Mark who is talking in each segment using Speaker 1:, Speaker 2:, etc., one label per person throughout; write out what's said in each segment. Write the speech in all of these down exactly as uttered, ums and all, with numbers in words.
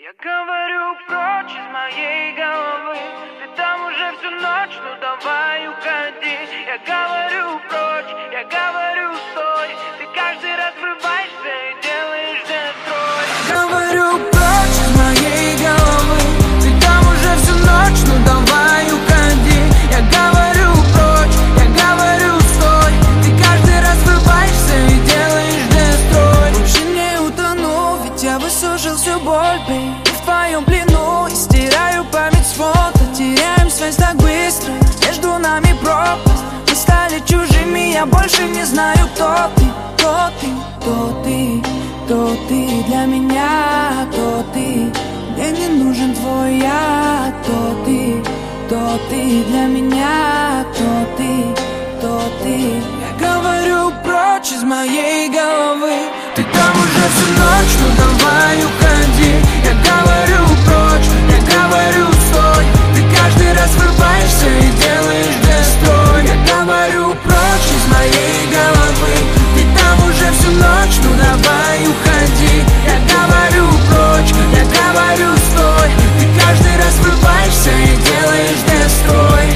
Speaker 1: Я говорю прочь из моей головы, ты там уже всю ночь, ну давай уходи. Я говорю прочь, я говорю стой, ты каждый раз врываешься и делаешь дестрой. Я говорю прочь из моей головы, ты там уже всю ночь, ну давай уходи. Я говорю прочь, я говорю стой, ты каждый раз врываешься и делаешь дестрой. Больше не утону, ведь я высушил всю боль, бей. В твоем плену и стираю память с фото. Теряем связь так быстро, между нами пропасть. Мы стали чужими, я больше не знаю, кто ты. Кто ты, кто ты, кто ты для меня, кто ты. Мне не нужен твой я, кто ты, кто ты для меня, кто ты, кто ты. Я говорю прочь из моей головы, ты там уже всю ночь, ну давай уходи. Я говорю прочь, я говорю стой, ты каждый раз врываешься и делаешь дестрой. Я говорю прочь из моей головы, ты там уже всю ночь, ну давай уходи. Я говорю прочь, я говорю стой, ты каждый раз врываешься и делаешь дестрой.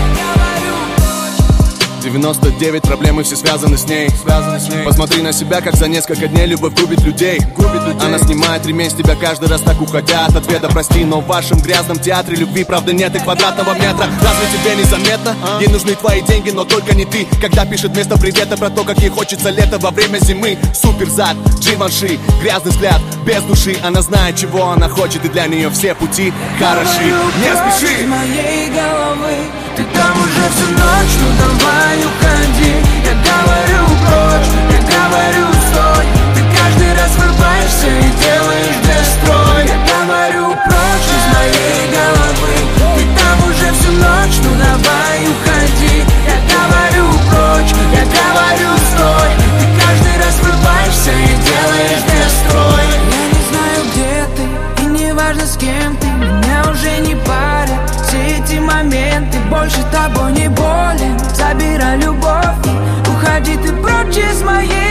Speaker 2: девяносто девять проблемы, все связаны с ней. Связаны с ней. Посмотри на себя, как за несколько дней любовь губит людей. Губит людей. Она снимает ремень с тебя каждый раз так уходя от ответа. Прости, но в вашем грязном театре любви правда нет и квадратного метра. Разве тебе незаметно? А? Ей нужны твои деньги, но только не ты. Когда пишет вместо привета про то, как ей хочется лето во время зимы. Супер зад, Givenchy, грязный взгляд, без души. Она знает, чего она хочет, и для нее все пути хороши. Не спеши.
Speaker 1: Из моей головы, ты там уже всю ночь, ну давай уходи. Я говорю прочь, я говорю стой, ты каждый раз врываешься и делаешь дестрой. Я говорю прочь из моей головы, ты там уже всю ночь, ну давай уходи. Я говорю прочь, я говорю стой, ты каждый раз врываешься и делаешь дестрой. Я не знаю, где ты, и не важно, с кем ты, меня уже не парят все эти моменты. Больше тобой не болен, забирай любовь, уходи ты прочь из моей